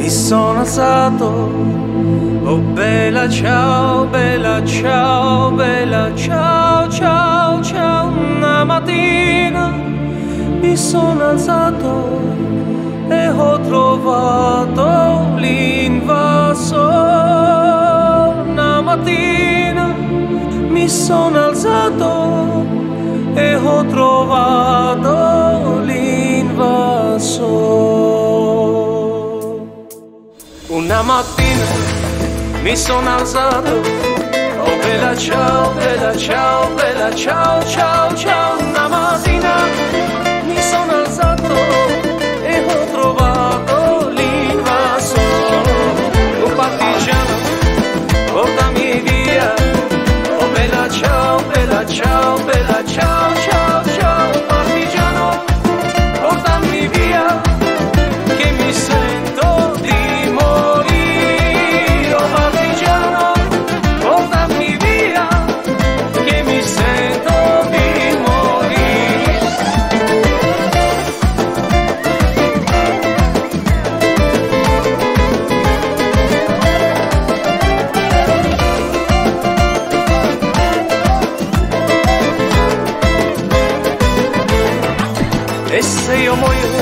mi sono alzato. Oh bella ciao, bella ciao, bella ciao, ciao, ciao. Una mattina mi sono alzato e ho trovato l'invasore. Una mattina mi sono alzato e ho trovato l'invasore. Una mattina mi sono alzato, oh bella ciao, bella ciao, bella ciao, ciao, ciao. Una mattina mi sono alzato e ho trovato l'invasore. Un partigiano, portami via, oh bella ciao, bella ciao, bella ciao, ciao, ciao. Partigiano, portami via, che mi sento di morire. Oh partigiano, portami via, che mi sento di morire. E se io muoio